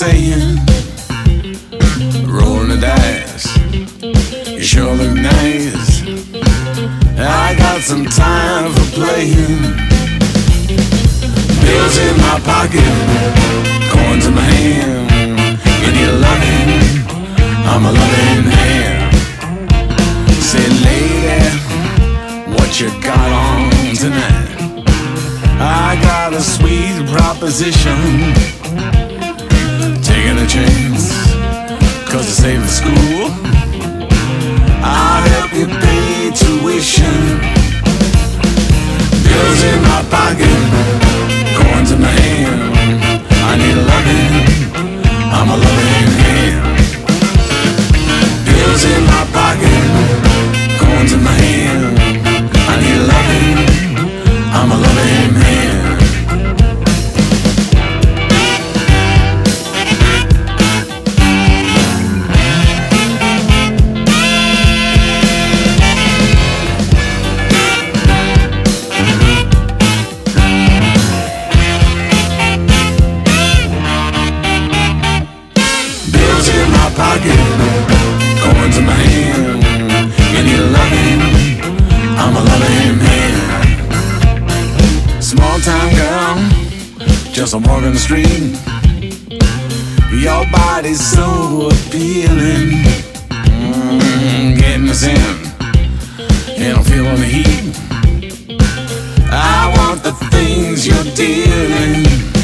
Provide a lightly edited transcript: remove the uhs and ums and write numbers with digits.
saying, rolling the dice, you sure look nice. I got some time for playing. Bills in my pocket, coins in my hand. You need a loving, I'm a loving hand. Say lady, what you got on tonight? I got a sweet proposition. Taking a chance, cause to save the school, I'll help you pay tuition. Bills in my pocket, coins in my hand. I need a loving, I'm a loving hand. Bills in my pocket, coins in my hand. I need a loving, I'm a loving man. Bills in my pocket, coins in my hand. You need a loving, I'm a loving man. Small time girl, just a walk on the street. Your body's so appealing. Getting us in, and I'm feeling the heat. I want the things you're dealing.